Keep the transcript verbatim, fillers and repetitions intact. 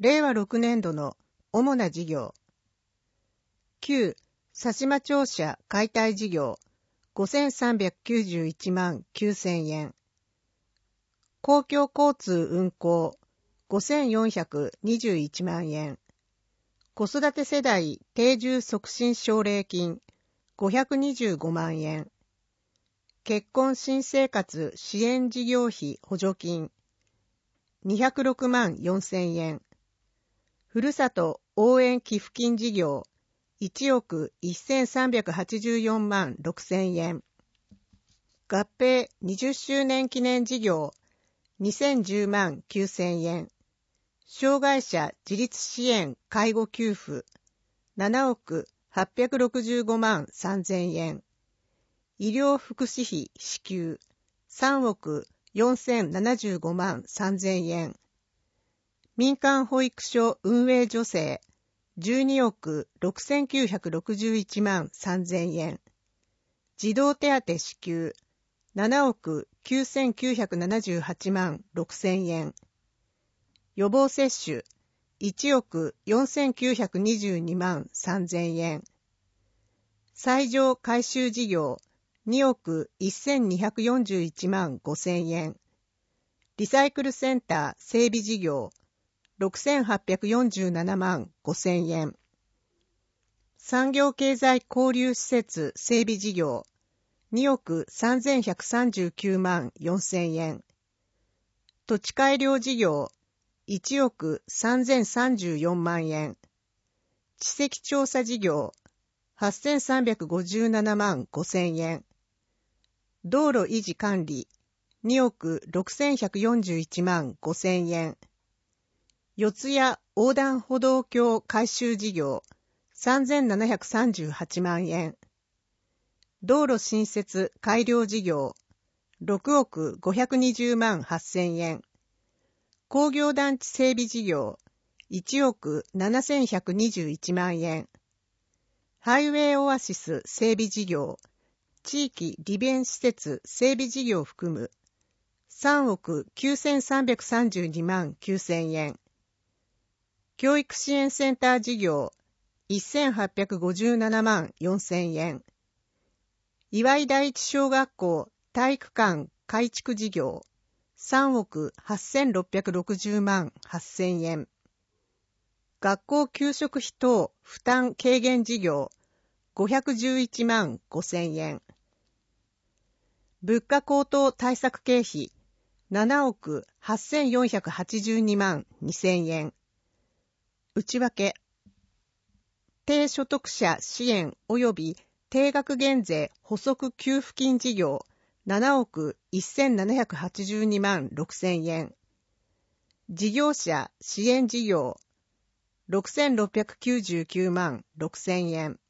れいわろくねんどの主な事業。きゅう、佐島庁舎解体事業ごせんさんびゃくきゅうじゅういちまんきゅうせんえん。公共交通運行ごせんよんひゃくにじゅういちまんえん。子育て世代定住促進奨励金ごひゃくにじゅうごまんえん。結婚新生活支援事業費補助金にひゃくろくまんよんせんえん。ふるさと応援寄付金事業いちおくせんさんびゃくはちじゅうよんまんろくせんえん。合併にじゅっしゅうねん記念事業にせんじゅうまんきゅうせんえん。障害者自立支援介護給付ななおくはっぴゃくろくじゅうごまんさんぜんえん。医療福祉費支給さんおくよんせんななじゅうごまんさんぜんえん。民間保育所運営助成じゅうにおくろくせんきゅうひゃくろくじゅういちまんさんぜんえん。児童手当支給ななおくきゅうせんきゅうひゃくななじゅうはちまんろくせんえん。予防接種いちおくよんせんきゅうひゃくにじゅうにまんさんぜんえん。斎場改修事業におくせんにひゃくよんじゅういちまんごせんえん。リサイクルセンター整備事業ろくせんはっぴゃくよんじゅうななまんごせんえん。産業経済交流施設整備事業におくさんぜんひゃくさんじゅうきゅうまんよんせんえん。土地改良事業いちおくさんぜんさんじゅうよんまんえん。地籍調査事業はっせんさんびゃくごじゅうななまんごせんえん。道路維持管理におくろくせんひゃくよんじゅういちまんごせんえん。四谷横断歩道橋改修事業さんぜんななひゃくさんじゅうはちまんえん。道路新設改良事業ろくおくごひゃくにじゅうまんはっせんえん。工業団地整備事業いちおくななせんひゃくにじゅういちまんえん。ハイウェイオアシス整備事業地域利便施設整備事業を含むさんおくきゅうせんさんびゃくさんじゅうにまんきゅうせんえん。教育支援センター事業せんはっぴゃくごじゅうななまんよんせんえん。岩井第一小学校体育館改築事業さんおくはっせんろっぴゃくろくじゅうまんはっせんえん。学校給食費等負担軽減事業ごひゃくじゅういちまんごせんえん。物価高騰対策経費ななおくはっせんよんひゃくはちじゅうにまんにせんえん。内訳低所得者支援及び定額減税補足給付金事業ななおくせんななひゃくはちじゅうにまんろくせんえん。事業者支援事業ろくせんろっぴゃくきゅうじゅうきゅうまんろくせんえん。